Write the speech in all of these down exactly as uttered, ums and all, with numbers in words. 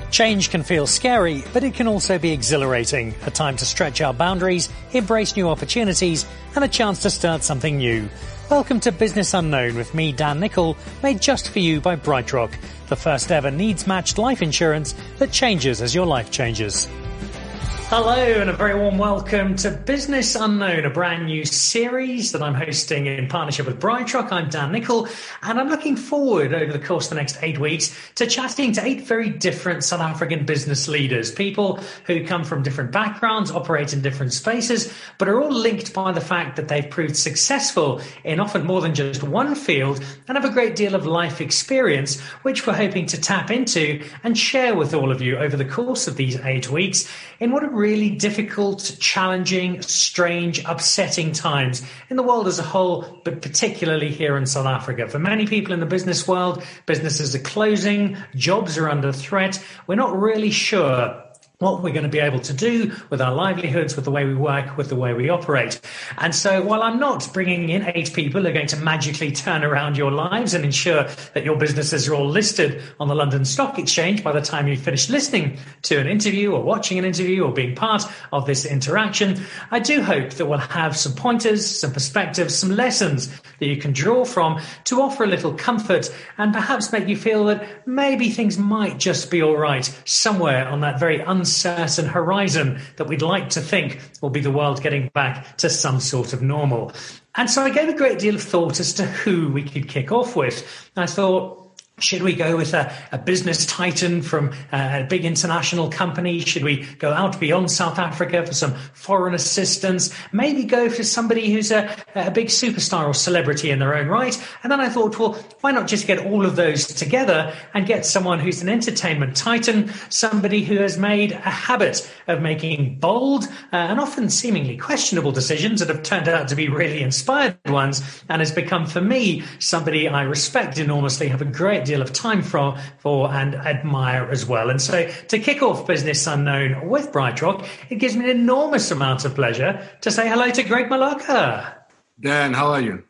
Change can feel scary, but it can also be exhilarating. A time to stretch our boundaries, embrace new opportunities, and a chance to start something new. Welcome to Business Unknown with me, Dan Nichol, made just for you by BrightRock, the first ever needs-matched life insurance that changes as your life changes. Hello and a very warm welcome to Business Unknown, a brand new series that I'm hosting in partnership with BrightRock. I'm Dan Nichol, and I'm looking forward over the course of the next eight weeks to chatting to eight very different South African business leaders, people who come from different backgrounds, operate in different spaces, but are all linked by the fact that they've proved successful in often more than just one field and have a great deal of life experience, which we're hoping to tap into and share with all of you over the course of these eight weeks in what are really difficult, challenging, strange, upsetting times in the world as a whole, but particularly here in South Africa. For many people in the business world, businesses are closing, jobs are under threat. We're not really sure what we're going to be able to do with our livelihoods, with the way we work, with the way we operate. And so while I'm not bringing in eight people who are going to magically turn around your lives and ensure that your businesses are all listed on the London Stock Exchange by the time you finish listening to an interview or watching an interview or being part of this interaction, I do hope that we'll have some pointers, some perspectives, some lessons that you can draw from to offer a little comfort and perhaps make you feel that maybe things might just be all right somewhere on that very uncertain uncertain horizon that we'd like to think will be the world getting back to some sort of normal. And so I gave a great deal of thought as to who we could kick off with. I thought, should we go with a, a business titan from a big international company? Should we go out beyond South Africa for some foreign assistance? Maybe go for somebody who's a, a big superstar or celebrity in their own right. And then I thought, well, why not just get all of those together and get someone who's an entertainment titan, somebody who has made a habit of making bold uh, and often seemingly questionable decisions that have turned out to be really inspired ones, and has become, for me, somebody I respect enormously, have a great deal of time for, for and admire as well. And so to kick off Business Unknown with BrightRock, it gives me an enormous amount of pleasure to say hello to Greg Maloka. Dan, how are you?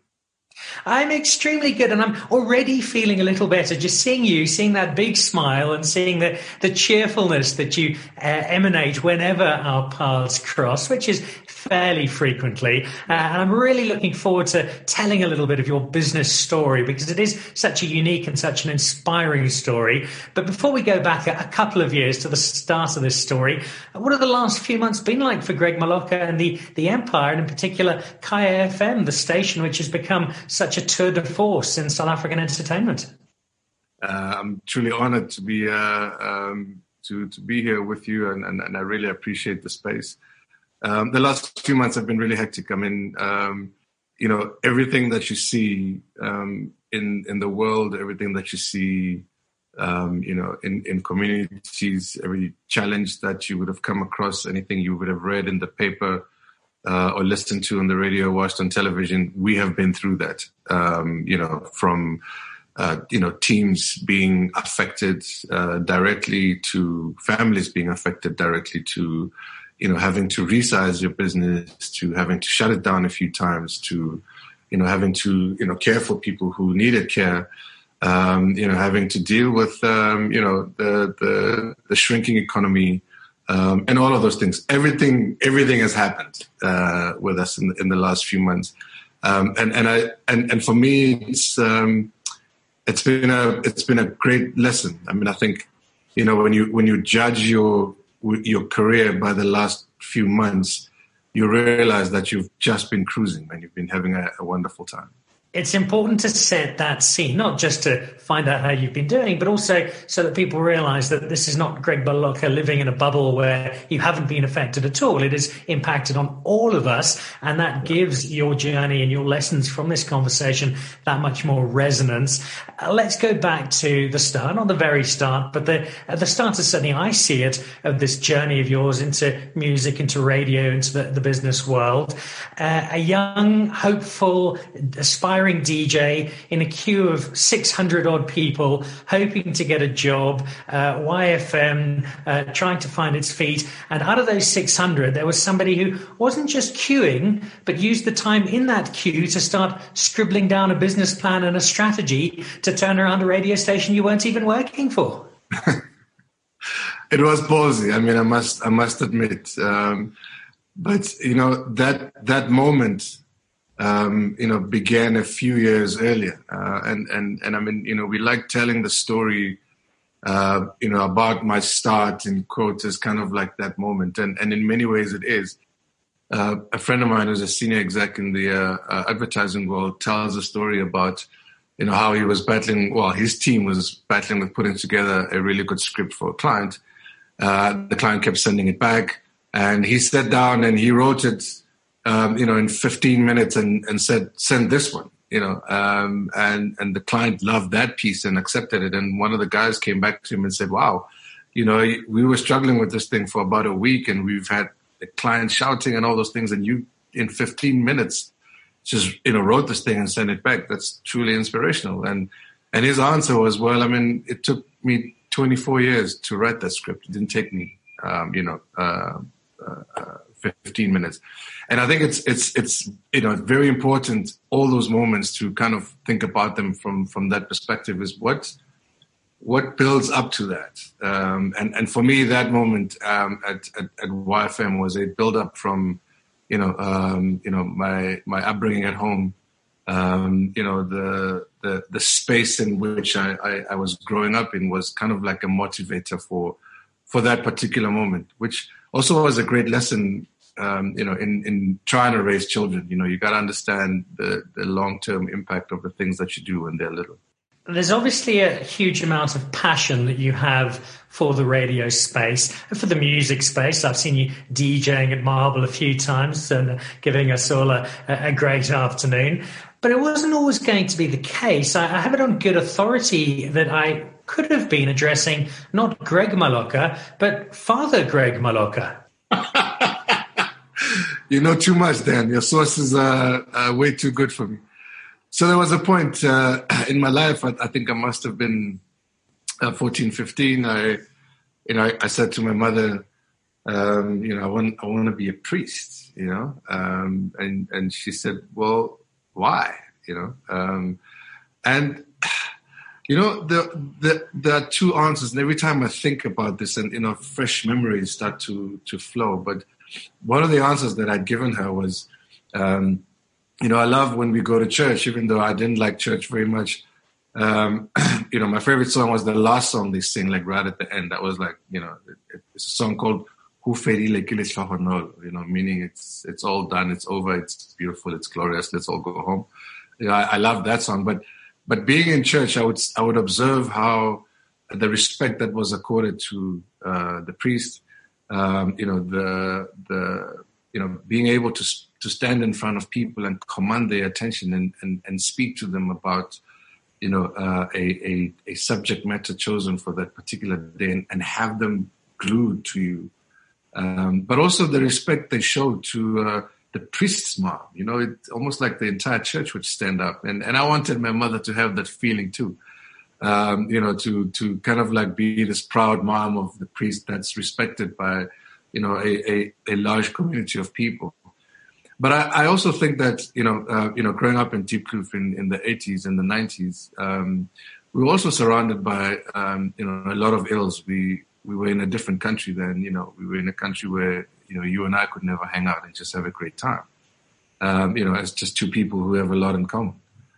I'm extremely good, and I'm already feeling a little better just seeing you, seeing that big smile and seeing the, the cheerfulness that you uh, emanate whenever our paths cross, which is fairly frequently. Uh, and I'm really looking forward to telling a little bit of your business story because it is such a unique and such an inspiring story. But before we go back a, a couple of years to the start of this story, what have the last few months been like for Greg Maloka and the, the Empire, and in particular Kaya F M, the station which has become such a tour de force in South African entertainment? Uh, I'm truly honored to be uh, um, to to be here with you, and, and, and I really appreciate the space. Um, the last few months have been really hectic. I mean, um, you know, everything that you see um, in in the world, everything that you see, um, you know, in, in communities, every challenge that you would have come across, anything you would have read in the paper, Uh, or listened to on the radio, watched on television, we have been through that. Um, you know, from uh, you know teams being affected uh, directly to families being affected directly to you know having to resize your business, to having to shut it down a few times, to you know having to you know care for people who needed care. Um, you know, having to deal with um, you know the the, the shrinking economy. Um, and all of those things, everything, everything has happened uh, with us in, in the last few months, um, and and I and, and for me, it's um, it's been a it's been a great lesson. I mean, I think you know when you when you judge your your career by the last few months, you realize that you've just been cruising and you've been having a, a wonderful time. It's important to set that scene, not just to find out how you've been doing, but also so that people realize that this is not Greg Maloka living in a bubble where you haven't been affected at all. It has impacted on all of us, and that gives your journey and your lessons from this conversation that much more resonance. Uh, let's go back to the start, not the very start, but the, at the start, as certainly I see it, of this journey of yours into music, into radio, into the, the business world. Uh, a young, hopeful, aspiring D J in a queue of six hundred odd people hoping to get a job, uh, Y F M, uh, trying to find its feet. And out of those six hundred, there was somebody who wasn't just queuing, but used the time in that queue to start scribbling down a business plan and a strategy to turn around a radio station you weren't even working for. it was ballsy. I mean, I must, I must admit. Um, but you know, that that moment, um, you know, began a few years earlier, uh, and and and I mean, you know, we like telling the story, uh, you know, about my start in quotes as kind of like that moment, and and in many ways it is. Uh, a friend of mine who's a senior exec in the uh, uh, advertising world tells a story about, you know, how he was battling, well, his team was battling with putting together a really good script for a client. Uh, the client kept sending it back, and he sat down and he wrote it, um, you know, in fifteen minutes and, and said, send this one, you know, um, and, and the client loved that piece and accepted it. And one of the guys came back to him and said, wow, you know, we were struggling with this thing for about a week, and we've had the client shouting and all those things, and you in fifteen minutes just, you know, wrote this thing and sent it back. That's truly inspirational. And and his answer was, well, I mean, it took me twenty-four years to write that script. It didn't take me, um, you know, uh, uh, fifteen minutes. And I think it's it's it's you know very important, all those moments, to kind of think about them from from that perspective. Is what what builds up to that. Um, and, and for me, that moment um, at, at, at Y F M was a build up from, you know, um, you know, my, my upbringing at home, um, you know, the, the, the space in which I, I, I was growing up in was kind of like a motivator for, for that particular moment, which also was a great lesson, um, you know, in, in trying to raise children. You know, you got to understand the, the long-term impact of the things that you do when they're little. There's obviously a huge amount of passion that you have for the radio space and for the music space. I've seen you DJing at Marble a few times and giving us all a, a great afternoon. But it wasn't always going to be the case. I, I have it on good authority that I could have been addressing not Greg Maloka, but Father Greg Maloka. You know too much, Dan. Your sources are, are way too good for me. So there was a point uh, in my life, I, I think I must have been uh, fourteen, fifteen. I, you know, I, I said to my mother, um, you know, I want, I want to be a priest, you know, um, and, and she said, well, why, you know, um, and, you know, the, the, there are two answers. And every time I think about this and, you know, fresh memories start to, to flow. But one of the answers that I'd given her was, um, you know, I love when we go to church, even though I didn't like church very much. Um, you know, my favorite song was the last song they sing, like right at the end. That was like, you know, it, it's a song called Hu Fedile Ke Letlhogonolo, you know, meaning it's it's all done, it's over, it's beautiful, it's glorious, let's all go home. You know, I, I love that song. But but being in church, I would I would observe how the respect that was accorded to uh, the priest, um, you know, the the you know, being able to to stand in front of people and command their attention and, and, and speak to them about, you know, uh, a, a, a subject matter chosen for that particular day and, and have them glued to you. Um, but also the respect they showed to uh, the priest's mom. You know, it's almost like the entire church would stand up. And, and I wanted my mother to have that feeling too, um, you know, to, to kind of like be this proud mom of the priest that's respected by, you know, a, a, a large community of people. But I, I also think that, you know, uh, you know, growing up in Diepkloof in, in the eighties and the nineties, um, we were also surrounded by, um, you know, a lot of ills. We we were in a different country then, you know, we were in a country where, you know, you and I could never hang out and just have a great time, um, you know, as just two people who have a lot in common.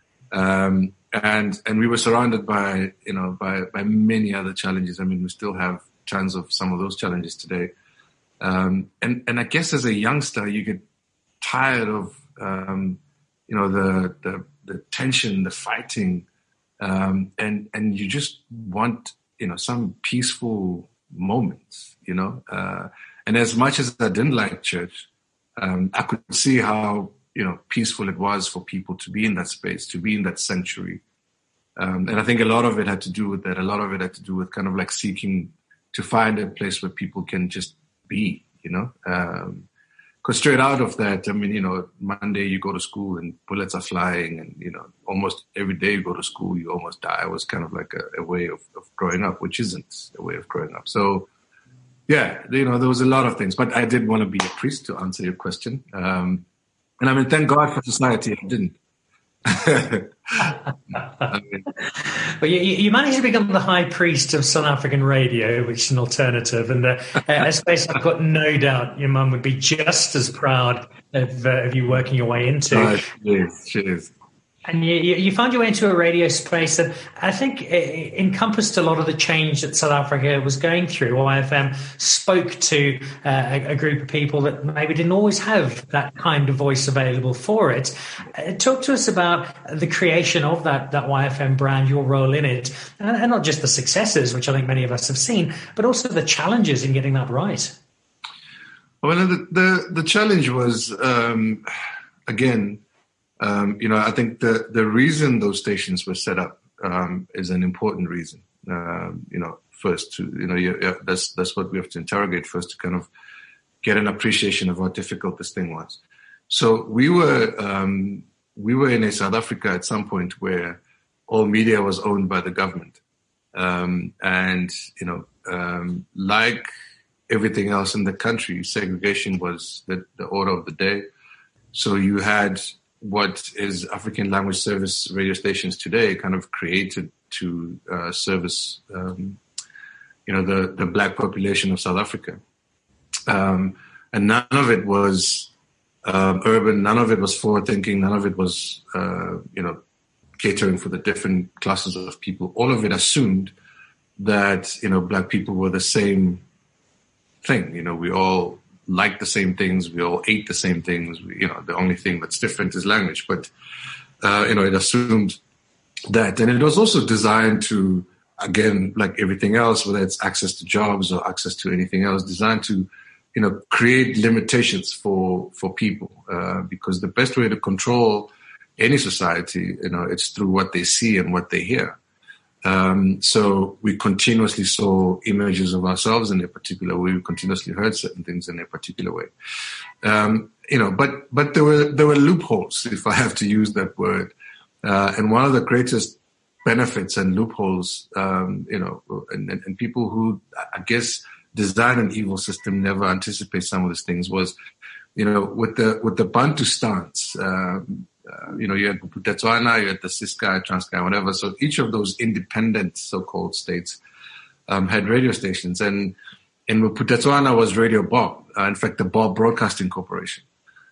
Um, and and we were surrounded by, you know, by, by many other challenges. I mean, we still have tons of some of those challenges today. Um, and, and I guess as a youngster, you get tired of, um, you know, the, the, the tension, the fighting, um, and, and you just want, you know, some peaceful moments, you know, uh, and as much as I didn't like church, um, I could see how, you know, peaceful it was for people to be in that space, to be in that sanctuary. Um, and I think a lot of it had to do with that. A lot of it had to do with kind of like seeking to find a place where people can just be, you know, um, because straight out of that, I mean, you know, Monday you go to school and bullets are flying and, you know, almost every day you go to school, you almost die. It was kind of like a, a way of, of growing up, which isn't a way of growing up. So, yeah, you know, there was a lot of things. But I did want to be a priest, to answer your question. Um, and I mean, thank God for society, I didn't. I mean, well, you, you managed to become the high priest of South African radio, which is an alternative, and uh, a space I've got no doubt your mum would be just as proud of, uh, of you working your way into. uh, she is, she is. And you, you found your way into a radio space that I think encompassed a lot of the change that South Africa was going through. Y F M spoke to uh, a, a group of people that maybe didn't always have that kind of voice available for it. Uh, talk to us about the creation of that, that Y F M brand, your role in it, and, and not just the successes, which I think many of us have seen, but also the challenges in getting that right. Well, the, the, the challenge was, um, again, Um, you know, I think the, the reason those stations were set up um, is an important reason. Um, you know, first to you know, you, that's that's what we have to interrogate first to kind of get an appreciation of how difficult this thing was. So we were um, we were in a South Africa at some point where all media was owned by the government, um, and you know, um, like everything else in the country, segregation was the, the order of the day. So you had what is African language service radio stations today kind of created to uh, service, um, you know, the, the black population of South Africa. Um, and none of it was um, urban, none of it was forward thinking, none of it was, uh, you know, catering for the different classes of people. All of it assumed that, you know, black people were the same thing. You know, we all like the same things. We all ate the same things. We, you know, the only thing that's different is language. But, uh, you know, it assumed that. And it was also designed to, again, like everything else, whether it's access to jobs or access to anything else, designed to, you know, create limitations for, for people. Uh, because the best way to control any society, you know, it's through what they see and what they hear. Um, so we continuously saw images of ourselves in a particular way. We continuously heard certain things in a particular way. Um, you know, but, but there were, there were loopholes, if I have to use that word. Uh, and one of the greatest benefits and loopholes, um, you know, and, and, and people who, I guess, design an evil system never anticipate some of these things was, you know, with the, with the Bantu stance, um, Uh, you know, you had Bophuthatswana, you had the Ciskei, Transkei, whatever. So each of those independent so-called states um, had radio stations. And in Bophuthatswana was Radio Bob, uh, in fact, the Bob Broadcasting Corporation.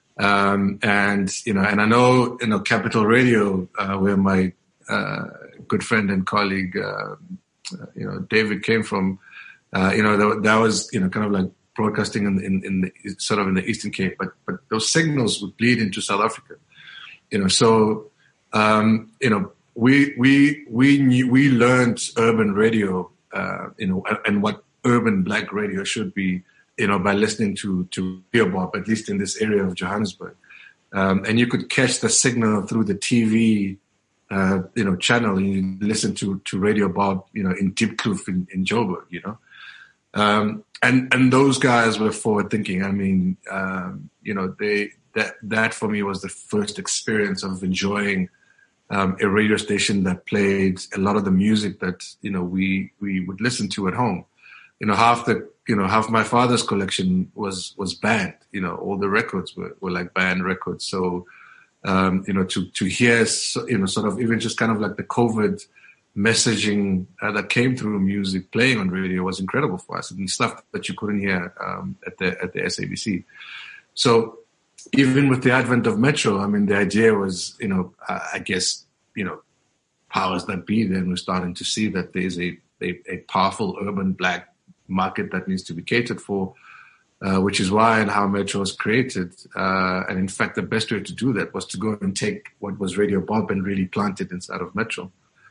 Um, and, you know, and I know, you know, Capital Radio, uh, where my uh, good friend and colleague, uh, you know, David came from, uh, you know, that, that was, you know, kind of like broadcasting in, in, in the, sort of in the Eastern Cape. But, but those signals would bleed into South Africa. You know, so, um, you know, we, we, we knew, we learned urban radio, uh, you know, and what urban black radio should be, you know, by listening to, to Radio Bob, at least in this area of Johannesburg. Um, and you could catch the signal through the T V, uh, you know, channel, and you listen to, to Radio Bob, you know, in Diepkloof in, in Joburg, you know. Um, and, and those guys were forward thinking. I mean, um, you know, they, That, that for me was the first experience of enjoying um, a radio station that played a lot of the music that, you know, we, we would listen to at home. You know, half the, you know, half my father's collection was, was banned. You know, all the records were, were like banned records. So, um, you know, to, to hear, you know, sort of even just kind of like the COVID messaging uh, that came through music playing on radio was incredible for us, and stuff that you couldn't hear um, at the, at the S A B C. So, even with the advent of Metro, I mean, the idea was, you know, uh, I guess, you know, powers that be then were starting to see that there's a, a, a powerful urban black market that needs to be catered for, uh, which is why and how Metro was created. Uh, and in fact, the best way to do that was to go and take what was Radio Bob and really plant it inside of Metro.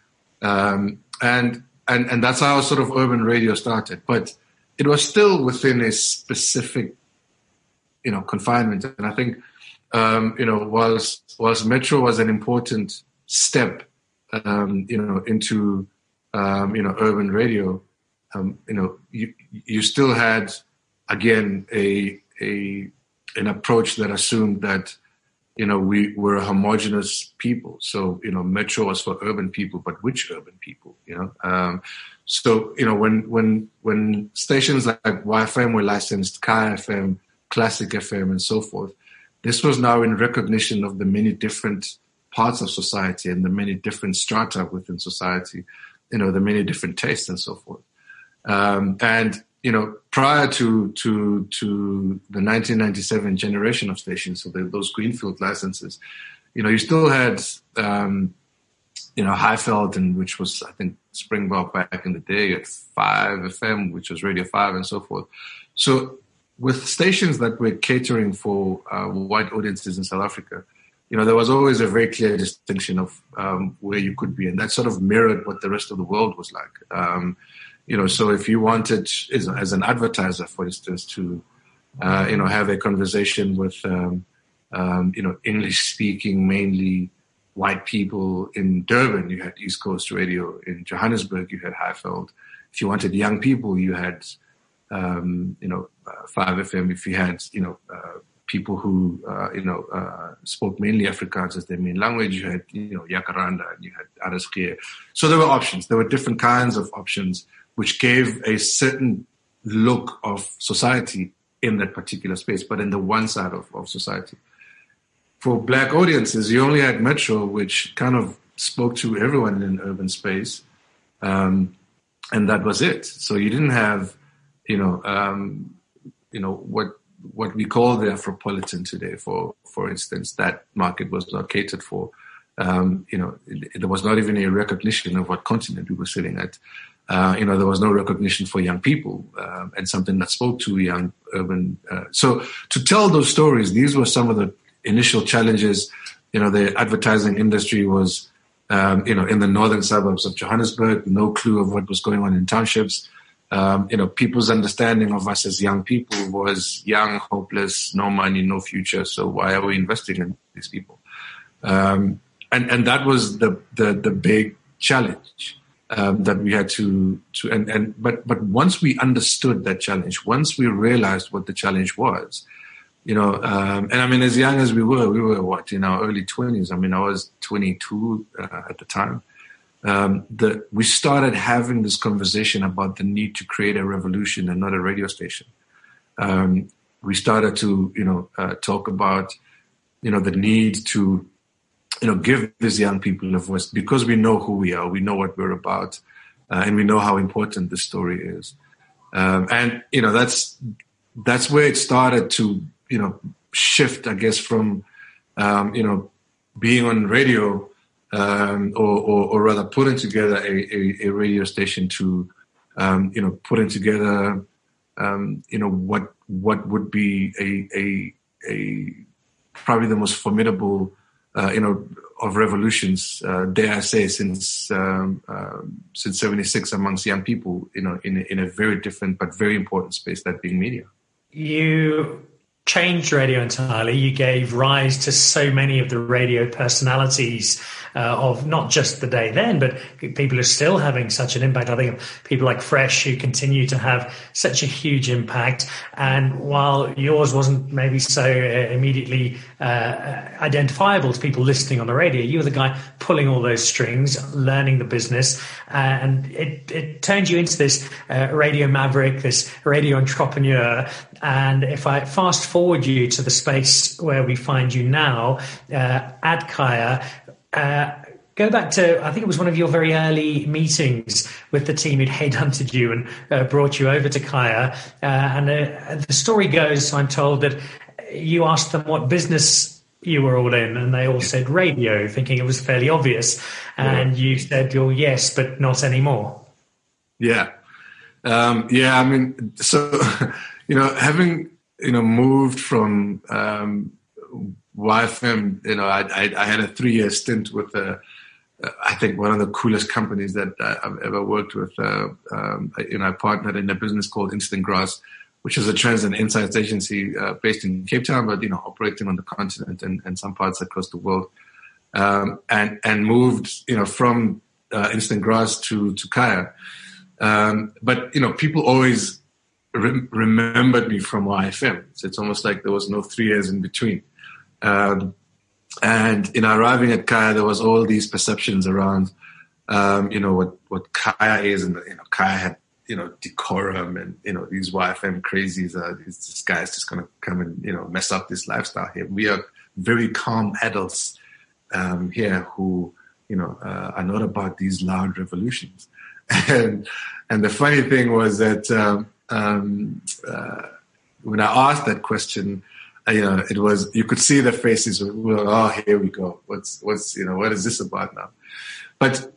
Um, and, and, and that's how sort of urban radio started. But it was still within a specific, you know, confinement. And I think, um, you know, whilst, whilst Metro was an important step, um, you know, into, um, you know, urban radio, um, you know, you, you still had, again, a, a, an approach that assumed that, you know, we were a homogenous people. So, you know, Metro was for urban people, but which urban people, you know? Um, so, you know, when, when, when stations like Y F M were licensed, Kaya F M, Classic F M, and so forth, this was now in recognition of the many different parts of society and the many different strata within society, you know, the many different tastes and so forth. Um, and, you know, prior to, to, to the nineteen ninety-seven generation of stations, so the, those greenfield licenses, you know, you still had, um, you know, Highveld, and which was, I think, Springbok back in the day, at five F M, which was Radio five and so forth. So with stations that were catering for uh, white audiences in South Africa, you know, there was always a very clear distinction of um, where you could be. And that sort of mirrored what the rest of the world was like. Um, you know, so if you wanted, as, as an advertiser, for instance, to, uh, you know, have a conversation with, um, um, you know, English-speaking, mainly white people in Durban, you had East Coast Radio. In Johannesburg, you had Highveld. If you wanted young people, you had, um, you know, uh, five F M. If you had, you know, uh, people who, uh, you know, uh, spoke mainly Afrikaans as their main language, you had, you know, Yakaranda, and you had R S G. So there were options. There were different kinds of options, which gave a certain look of society in that particular space, but in the one side of, of society. For black audiences, you only had Metro, which kind of spoke to everyone in urban space, um, and that was it. So you didn't have, you know, um, you know what what we call the Afropolitan today. For for instance, that market was not catered for. Um, you know, it, there was not even a recognition of what continent we were sitting at. Uh, you know, there was no recognition for young people, um, and something that spoke to young urban. Uh, so to tell those stories, these were some of the initial challenges. You know, the advertising industry was, um, you know, in the northern suburbs of Johannesburg, no clue of what was going on in townships. Um, you know, people's understanding of us as young people was young, hopeless, no money, no future. So why are we investing in these people? Um, and, and that was the, the, the big challenge, um, that we had to, to, and, and, but, but once we understood that challenge, once we realized what the challenge was, you know, um, and I mean, as young as we were, we were what, in our early twenties. I mean, I was twenty-two uh, at the time. Um, the, we started having this conversation about the need to create a revolution and not a radio station. Um, we started to, you know, uh, talk about, you know, the need to, you know, give these young people a voice, because we know who we are, we know what we're about, uh, and we know how important this story is. Um, and, you know, that's, that's where it started to, you know, shift, I guess, from, um, you know, being on radio, um, or, or, or rather putting together a, a, a radio station to, um, you know, putting together, um, you know, what, what would be a, a, a, probably the most formidable, uh, you know, of revolutions, uh, dare I say, since, um, uh, since seventy-six amongst young people, you know, in, in a very different but very important space, that being media. You changed radio entirely. You gave rise to so many of the radio personalities uh, of not just the day then, but people who are still having such an impact. I think of people like Fresh, who continue to have such a huge impact. And while yours wasn't maybe so uh, immediately uh, identifiable to people listening on the radio, you were the guy pulling all those strings, learning the business, uh, and it, it turned you into this uh, radio maverick, this radio entrepreneur. And if I fast forward you to the space where we find you now, uh, at Kaya, uh, go back to, I think it was one of your very early meetings with the team who'd headhunted you and uh, brought you over to Kaya. Uh, and uh, the story goes, I'm told, that you asked them what business you were all in, and they all said radio, thinking it was fairly obvious. And yeah. You said, oh, yes, but not anymore. Yeah. Um, yeah, I mean, so... You know, having, you know, moved from um, Y F M, you know, I, I, I had a three-year stint with, uh, I think, one of the coolest companies that I've ever worked with. Uh, um, you know, I partnered in a business called Instant Grass, which is a trends and insights agency uh, based in Cape Town, but, you know, operating on the continent and, and some parts across the world. Um, and, and moved, you know, from uh, Instant Grass to, to Kaya. Um, but, you know, people always remembered me from Y F M. So it's almost like there was no three years in between. Um, and in arriving at Kaya, there was all these perceptions around, um, you know, what, what Kaya is. And, you know, Kaya had, you know, decorum and, you know, these Y F M crazies, uh, these, this guy's just going to come and, you know, mess up this lifestyle here. We are very calm adults um, here who, you know, uh, are not about these loud revolutions. And and the funny thing was that um, um, uh, when I asked that question, uh, you know, it was, you could see the faces. Well, oh, here we go. What's what's you know what is this about now? But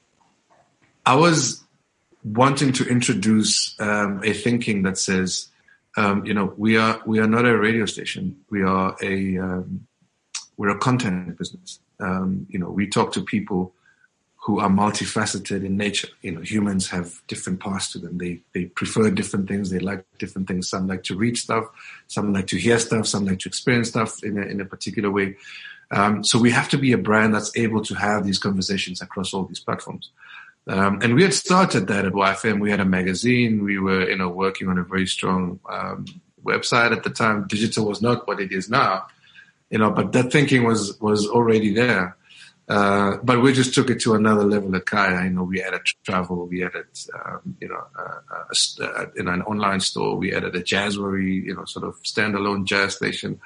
I was wanting to introduce um, a thinking that says, um, you know, we are we are not a radio station. We are a um, we're a content business. Um, you know, we talk to people who are multifaceted in nature. You know, humans have different parts to them. They they prefer different things. They like different things. Some like to read stuff. Some like to hear stuff. Some like to experience stuff in a, in a particular way. Um, so we have to be a brand that's able to have these conversations across all these platforms. Um, and we had started that at Y F M. We had a magazine. We were, you know, working on a very strong um, website at the time. Digital was not what it is now, you know, but that thinking was was already there. Uh, but we just took it to another level at Kaya. You know, we added travel. We added, um, you know, uh, a, a, in an online store. We added a Jazzworry, you know, sort of standalone jazz station,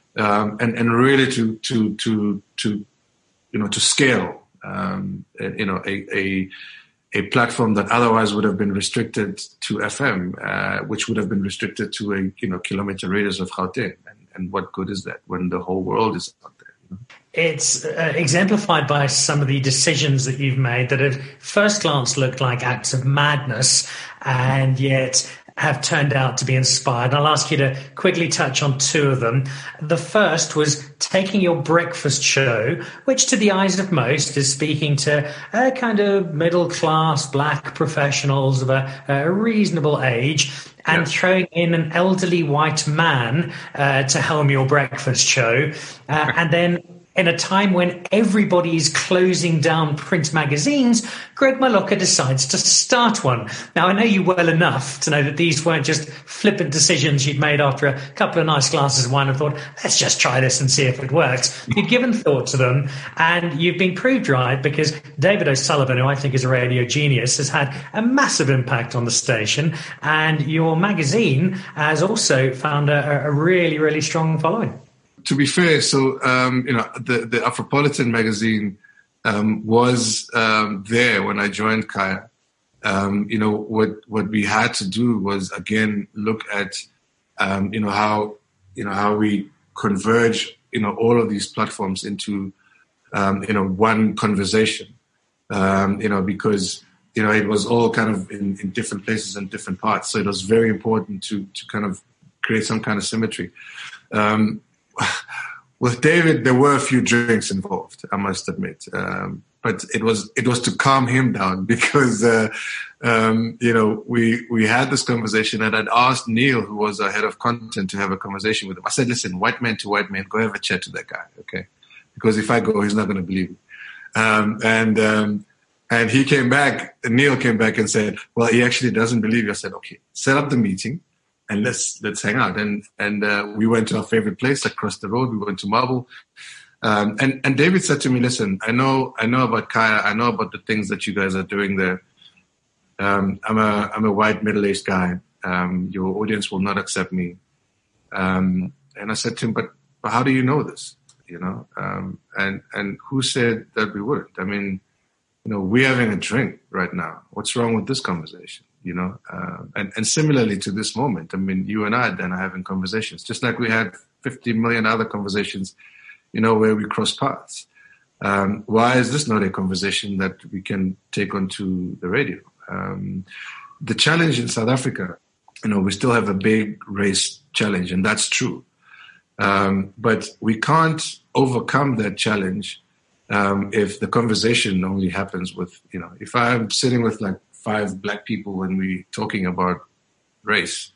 um, and and really to to to to you know to scale. Um, you know, a, a a platform that otherwise would have been restricted to F M, uh, which would have been restricted to a you know kilometer radius of Gauteng. And, and what good is that when the whole world is out there? You know? It's uh, exemplified by some of the decisions that you've made that at first glance looked like acts of madness, and yet have turned out to be inspired. I'll ask you to quickly touch on two of them. The first was taking your breakfast show, which to the eyes of most is speaking to a kind of middle-class black professionals of a, a reasonable age, and yeah. throwing in an elderly white man uh, to helm your breakfast show. Uh, and then in a time when everybody is closing down print magazines, Greg Maloka decides to start one. Now, I know you well enough to know that these weren't just flippant decisions you'd made after a couple of nice glasses of wine and thought, let's just try this and see if it works. You've given thought to them, and you've been proved right, because David O'Sullivan, who I think is a radio genius, has had a massive impact on the station, and your magazine has also found a, a really, really strong following. To be fair, so, um, you know, the, the Afropolitan magazine um, was um, there when I joined Kaya. Um, you know, what, what we had to do was, again, look at, um, you know, how, you know, how we converge, you know, all of these platforms into, um, you know, one conversation, um, you know, because, you know, it was all kind of in, in different places and different parts. So it was very important to, to kind of create some kind of symmetry. Um, With David, there were a few drinks involved, I must admit, um, but it was it was to calm him down because uh, um, you know we we had this conversation, and I'd asked Neil, who was our head of content, to have a conversation with him. I said, "Listen, white man to white man, go have a chat to that guy, okay? Because if I go, he's not going to believe me." Um, and um, and he came back. Neil came back and said, "Well, he actually doesn't believe you." I said, "Okay, set up the meeting. And let's let's hang out." And and uh, we went to our favorite place across the road. We went to Marble, um, and and David said to me, "Listen, I know I know about Kaya. I know about the things that you guys are doing there. Um, I'm a I'm a white middle aged guy. Um, your audience will not accept me." Um, and I said to him, "But but how do you know this? You know? Um, and and who said that we wouldn't? I mean, you know, we're having a drink right now. What's wrong with this conversation?" You know, uh, and, and similarly to this moment, I mean, you and I then are having conversations, just like we had fifty million other conversations, you know, where we cross paths. Um, why is this not a conversation that we can take onto the radio? Um, the challenge in South Africa, you know, we still have a big race challenge, and that's true. Um, but we can't overcome that challenge um, if the conversation only happens with, you know, if I'm sitting with like five black people when we're talking about race,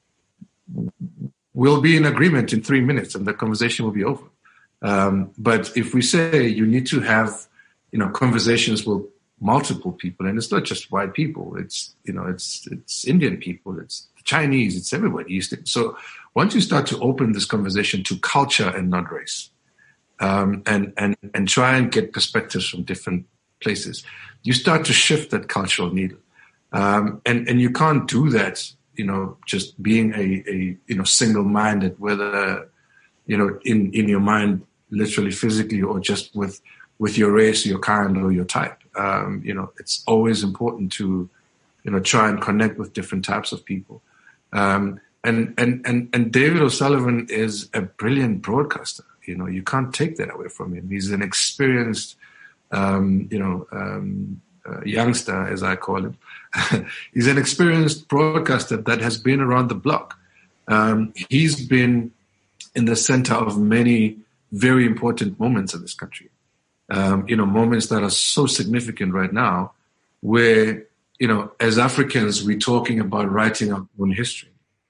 we'll be in agreement in three minutes and the conversation will be over. Um, but if we say you need to have, you know, conversations with multiple people, and it's not just white people, it's, you know, it's, it's Indian people, it's Chinese, it's everybody. So once you start to open this conversation to culture and not race, um, and, and, and try and get perspectives from different places, you start to shift that cultural needle. Um, and, and you can't do that, you know, just being a, a you know, single-minded, whether, you know, in, in your mind, literally physically or just with with your race, your kind, or your type. Um, you know, it's always important to, you know, try and connect with different types of people. Um, and, and, and, and David O'Sullivan is a brilliant broadcaster. You know, you can't take that away from him. He's an experienced, um, you know, um, uh, youngster, as I call him. He's an experienced broadcaster that has been around the block. Um, he's been in the center of many very important moments in this country. Um, you know, moments that are so significant right now where, you know, as Africans, we're talking about writing our own history.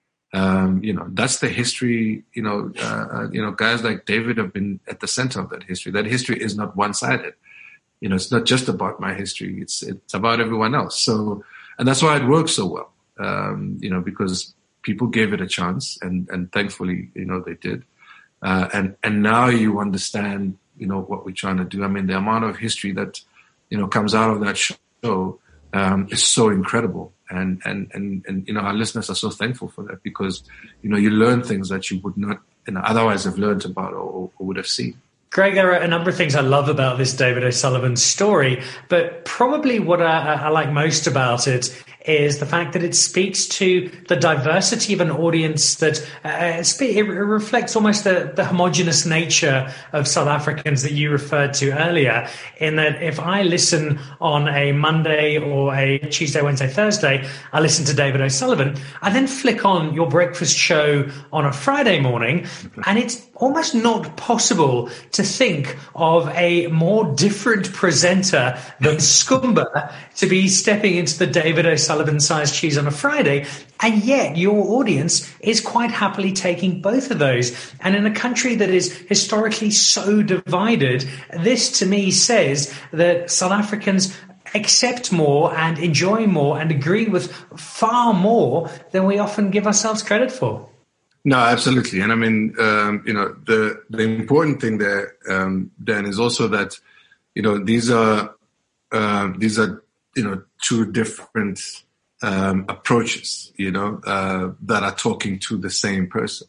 Um, you know, that's the history, you know, uh, you know, guys like David have been at the center of that history. That history is not one-sided. You know, it's not just about my history. It's, it's about everyone else. So, and that's why it works so well, um, you know, because people gave it a chance and, and thankfully, you know, they did. Uh, and, and now you understand, you know, what we're trying to do. I mean, the amount of history that, you know, comes out of that show um, is so incredible. And, and, and, and, you know, our listeners are so thankful for that because, you know, you learn things that you would not, you know, otherwise have learned about or, or would have seen. Greg, there are a number of things I love about this David O'Sullivan story, but probably what I, I like most about it is the fact that it speaks to the diversity of an audience that uh, it reflects almost the, the homogenous nature of South Africans that you referred to earlier, in that if I listen on a Monday or a Tuesday, Wednesday, Thursday, I listen to David O'Sullivan, I then flick on your breakfast show on a Friday morning, and it's almost not possible to think of a more different presenter than Skumba to be stepping into the David O'Sullivan sized shoes on a Friday. And yet your audience is quite happily taking both of those. And in a country that is historically so divided, this to me says that South Africans accept more and enjoy more and agree with far more than we often give ourselves credit for. No, absolutely. And I mean, um, you know, the, the important thing there, um, Dan, is also that, you know, these are, uh, these are, you know, two different, um, approaches, you know, uh, that are talking to the same person.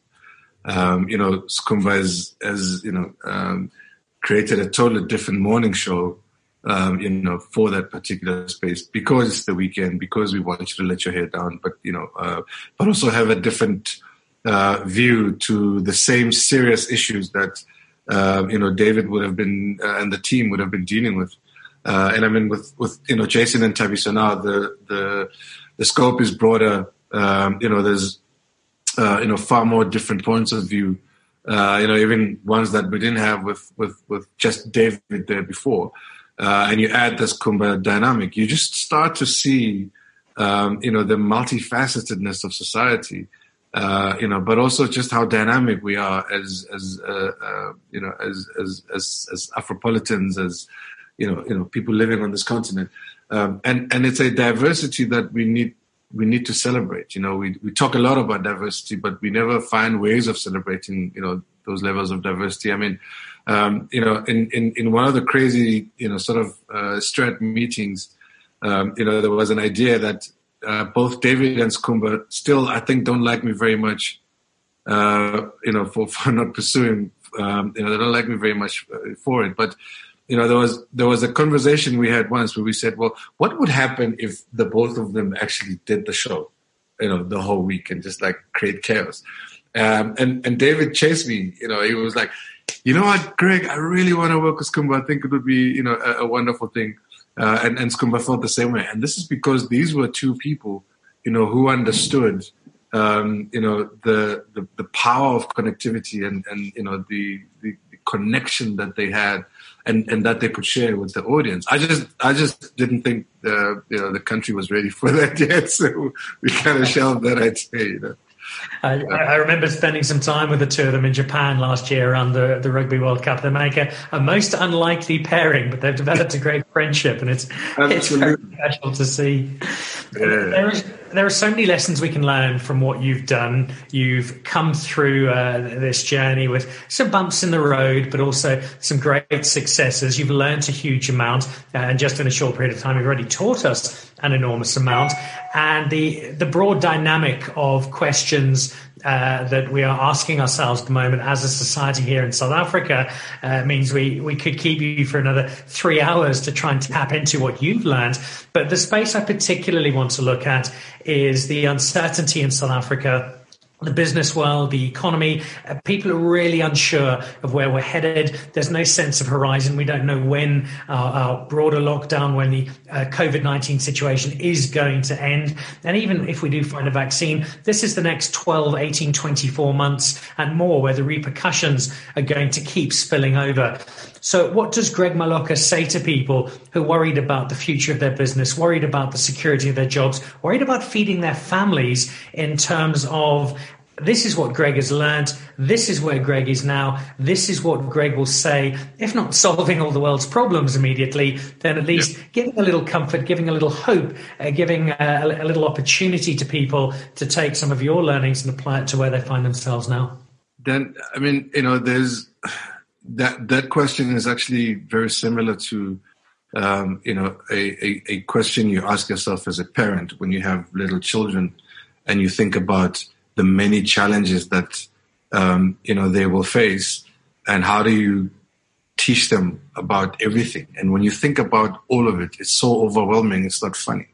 Um, you know, Skumba has, has, you know, um, created a totally different morning show, um, you know, for that particular space because it's the weekend, because we want you to let your hair down, but, you know, uh, but also have a different, Uh, view to the same serious issues that, uh, you know, David would have been, uh, and the team would have been dealing with. Uh, and I mean, with, with, you know, Jason and Thabiso now, the, the, the scope is broader. Um, you know, there's, uh, you know, far more different points of view, uh, you know, even ones that we didn't have with, with, with just David there before. Uh, and you add this Skumba dynamic, you just start to see, um, you know, the multifacetedness of society. Uh, you know, but also just how dynamic we are as, as uh, uh, you know, as, as as as Afropolitans, as you know, you know, people living on this continent, um, and and it's a diversity that we need we need to celebrate. You know, we we talk a lot about diversity, but we never find ways of celebrating, you know, those levels of diversity. I mean, um, you know, in, in in one of the crazy, you know, sort of uh, Strat meetings, um, you know, there was an idea that. Uh, both David and Skumba still, I think, don't like me very much, uh, you know, for, for not pursuing, um, you know, they don't like me very much for it. But, you know, there was, there was a conversation we had once where we said, well, what would happen if the both of them actually did the show, you know, the whole week and just like create chaos? Um, and, and David chased me, you know, he was like, you know what, Greg, I really want to work with Skumba. I think it would be, you know, a, a wonderful thing. Uh, and, and Skumba felt the same way. And this is because these were two people, you know, who understood, um, you know, the, the, the power of connectivity and, and you know, the, the, the connection that they had and, and that they could share with the audience. I just I just didn't think, the, you know, the country was ready for that yet. So we kind of shelved that idea, you know. I, I remember spending some time with the two of them in Japan last year around the, the Rugby World Cup. They make a, a most unlikely pairing, but they've developed a great friendship, and it's it's very special to see. Yeah. There, is, there are so many lessons we can learn from what you've done. You've come through uh, this journey with some bumps in the road, but also some great successes. You've learned a huge amount, uh, and just in a short period of time, you've already taught us an enormous amount. And the the broad dynamic of questions uh, that we are asking ourselves at the moment as a society here in South Africa uh, means we, we could keep you for another three hours to try and tap into what you've learned. But the space I particularly want to look at is the uncertainty in South Africa, the business world, the economy. Uh, people are really unsure of where we're headed. There's no sense of horizon. We don't know when our, our broader lockdown, when the uh, COVID nineteen situation is going to end. And even if we do find a vaccine, this is the next twelve, eighteen, twenty-four months and more where the repercussions are going to keep spilling over. So what does Greg Maloka say to people who are worried about the future of their business, worried about the security of their jobs, worried about feeding their families in terms of this is what Greg has learned, this is where Greg is now, this is what Greg will say, if not solving all the world's problems immediately, then at least yeah. giving a little comfort, giving a little hope, uh, giving a, a little opportunity to people to take some of your learnings and apply it to where they find themselves now? Then, I mean, you know, there's... That that question is actually very similar to, um, you know, a, a, a question you ask yourself as a parent when you have little children and you think about the many challenges that, um, you know, they will face and how do you teach them about everything. And when you think about all of it, it's so overwhelming, it's not funny.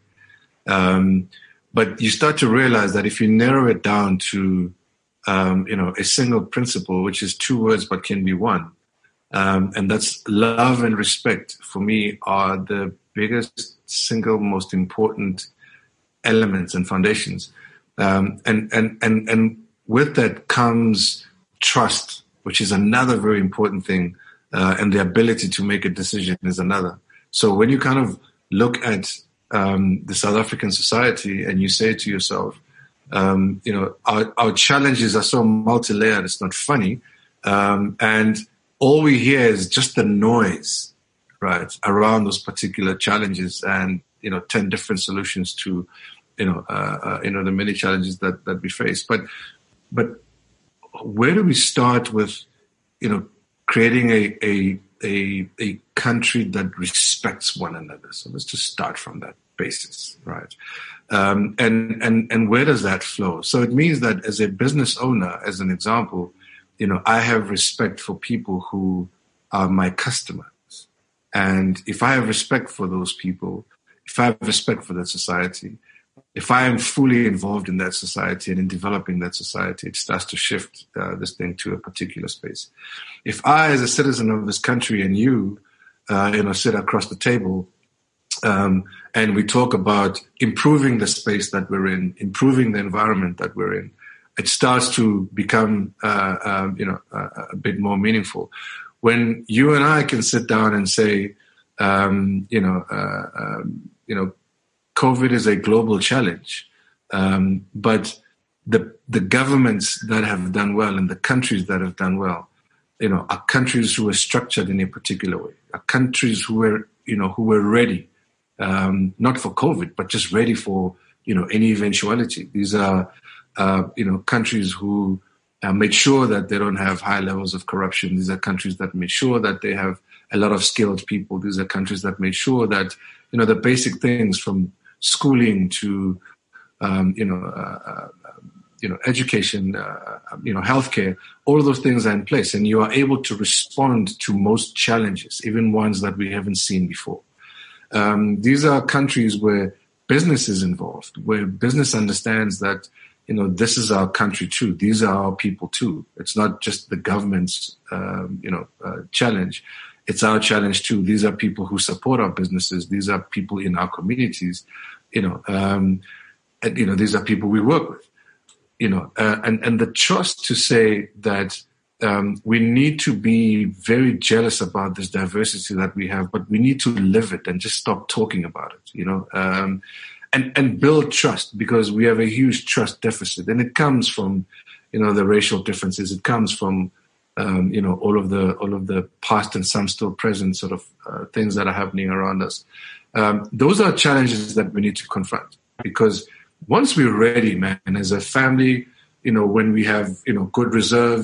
Um, but you start to realize that if you narrow it down to, um, you know, a single principle, which is two words but can be one, Um, and that's love and respect, for me, are the biggest, single, most important elements and foundations. Um, and, and, and, and with that comes trust, which is another very important thing. Uh, and the ability to make a decision is another. So when you kind of look at um, the South African society and you say to yourself, um, you know, our, our challenges are so multi-layered, it's not funny. Um, and all we hear is just the noise, right, around those particular challenges, and you know, ten different solutions to, you know, uh, uh, you know, the many challenges that that we face. But, but where do we start with, you know, creating a a a, a country that respects one another? So let's just start from that basis, right? Um, and and and where does that flow? So it means that as a business owner, as an example, you know, I have respect for people who are my customers. And if I have respect for those people, if I have respect for that society, if I am fully involved in that society and in developing that society, it starts to shift uh, this thing to a particular space. If I, as a citizen of this country, and you, uh, you know, sit across the table, um, and we talk about improving the space that we're in, improving the environment that we're in, it starts to become, uh, um, you know, uh, a bit more meaningful. When you and I can sit down and say, um, you know, uh, um, you know, COVID is a global challenge, um, but the the governments that have done well and the countries that have done well, you know, are countries who are structured in a particular way, are countries who were, you know, who were ready, um, not for COVID, but just ready for, you know, any eventuality. These are Uh, you know, countries who uh, made sure that they don't have high levels of corruption. These are countries that made sure that they have a lot of skilled people. These are countries that made sure that, you know, the basic things from schooling to, um, you know, uh, uh, you know, education, uh, you know, healthcare, all of those things are in place. And you are able to respond to most challenges, even ones that we haven't seen before. Um, these are countries where business is involved, where business understands that, you know, this is our country too. These are our people too. It's not just the government's, um, you know, uh, challenge. It's our challenge too. These are people who support our businesses. These are people in our communities, you know, um, and, you know, these are people we work with, you know, uh, and, and the trust to say that um, we need to be very jealous about this diversity that we have, but we need to live it and just stop talking about it, you know, um, And, and build trust, because we have a huge trust deficit, and it comes from, you know, the racial differences. It comes from, um, you know, all of the all of the past and some still present sort of uh, things that are happening around us. Um, those are challenges that we need to confront, because once we're ready, man, and as a family, you know, when we have, you know, good reserves,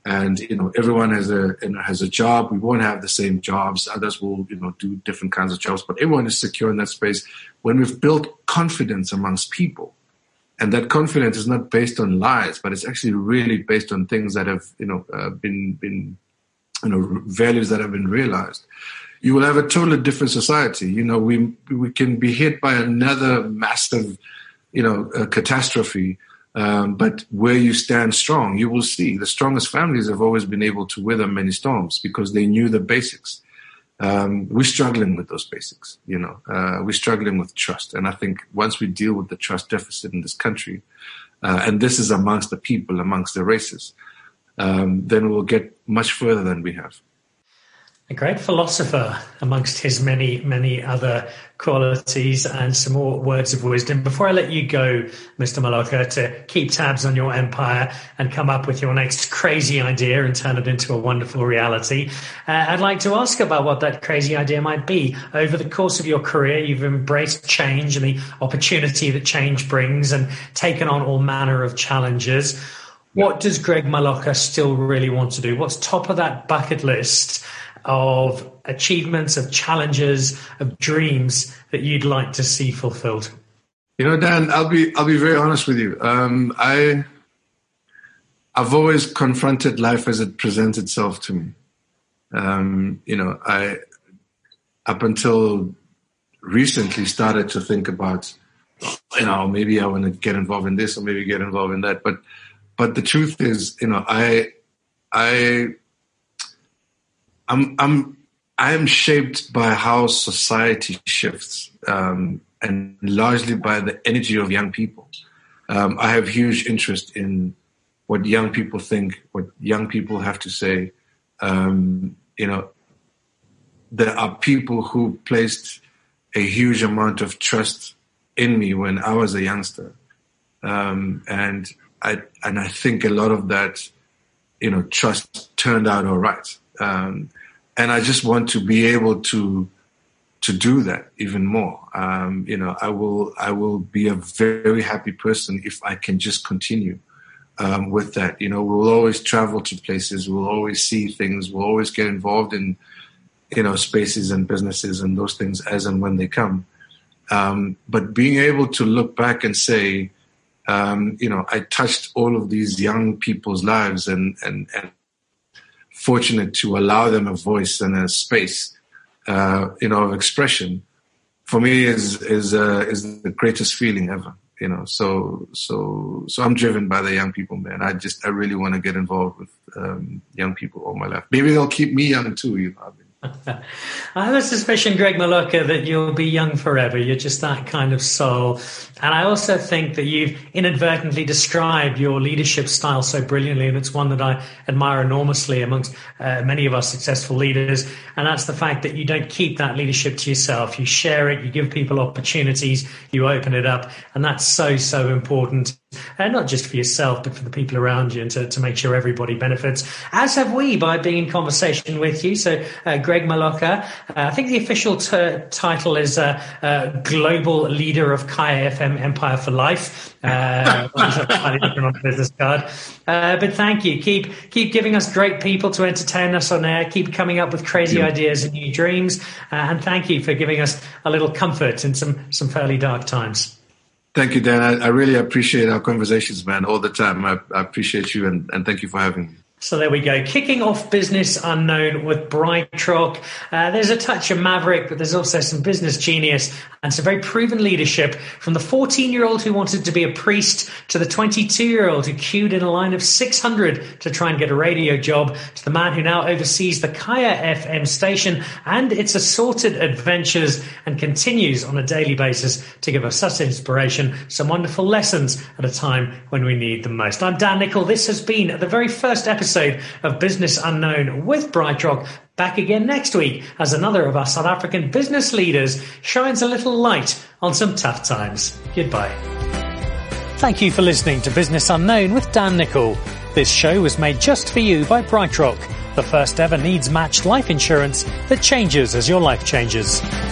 And, you know, everyone has a you know, has a job. We won't have the same jobs. Others will, you know, do different kinds of jobs. But everyone is secure in that space. When we've built confidence amongst people, and that confidence is not based on lies, but it's actually really based on things that have, you know, uh, been, been, you know, values that have been realized, you will have a totally different society. You know, we we can be hit by another massive, you know, uh, catastrophe. Um, but where you stand strong, you will see the strongest families have always been able to weather many storms because they knew the basics. Um, we're struggling with those basics, you know, uh, we're struggling with trust. And I think once we deal with the trust deficit in this country, uh, and this is amongst the people, amongst the races, um, then we'll get much further than we have. A great philosopher amongst his many, many other qualities, and some more words of wisdom. Before I let you go, Mister Maloka, to keep tabs on your empire and come up with your next crazy idea and turn it into a wonderful reality, uh, I'd like to ask about what that crazy idea might be. Over the course of your career, you've embraced change and the opportunity that change brings and taken on all manner of challenges. What does Greg Maloka still really want to do? What's top of that bucket list of achievements, of challenges, of dreams that you'd like to see fulfilled? You know, Dan, I'll be I'll be very honest with you. Um, I I've always confronted life as it presents itself to me. Um, you know, I up until recently started to think about, you know, maybe I want to get involved in this or maybe get involved in that. But but the truth is, you know, I I. I'm I'm I'm shaped by how society shifts, um, and largely by the energy of young people. Um, I have huge interest in what young people think, what young people have to say. Um, you know, there are people who placed a huge amount of trust in me when I was a youngster, um, and I and I think a lot of that, you know, trust turned out all right. Um, and I just want to be able to to do that even more. Um, you know, I will I will be a very happy person if I can just continue um, with that. You know, we'll always travel to places, we'll always see things, we'll always get involved in, you know, spaces and businesses and those things as and when they come. Um, but being able to look back and say, um, you know, I touched all of these young people's lives and and and fortunate to allow them a voice and a space, uh, you know, of expression, for me is is uh, is the greatest feeling ever. You know, so so so I'm driven by the young people, man. I just I really want to get involved with um, young people all my life. Maybe they'll keep me young too. You know. I mean, I have a suspicion, Greg Maloka, that you'll be young forever. You're just that kind of soul. And I also think that you've inadvertently described your leadership style so brilliantly, and it's one that I admire enormously amongst uh, many of our successful leaders. And that's the fact that you don't keep that leadership to yourself. You share it, you give people opportunities, you open it up. And that's so, so important. And not just for yourself, but for the people around you, and to, to make sure everybody benefits, as have we by being in conversation with you. So, uh, Greg Maloka, uh, I think the official t- title is uh, uh, Global Leader of Kaya F M Empire for Life. Uh, slightly different on the business card. Uh, but thank you. Keep keep giving us great people to entertain us on air. Keep coming up with crazy yeah. ideas and new dreams. Uh, and thank you for giving us a little comfort in some, some fairly dark times. Thank you, Dan. I, I really appreciate our conversations, man, all the time. I, I appreciate you, and, and thank you for having me. So there we go. Kicking off Business Unknown with BrightRock. Uh, there's a touch of maverick, but there's also some business genius and some very proven leadership, from the fourteen-year-old who wanted to be a priest to the twenty-two-year-old who queued in a line of six hundred to try and get a radio job, to the man who now oversees the Kaya F M station and its assorted adventures and continues on a daily basis to give us such inspiration, some wonderful lessons at a time when we need them most. I'm Dan Nicol. This has been the very first episode of Business Unknown with BrightRock. Back again next week as another of our South African business leaders shines a little light on some tough times. Goodbye. Thank you for listening to Business Unknown with Dan Nicol. This show was made just for you by BrightRock, the first ever needs-matched life insurance that changes as your life changes.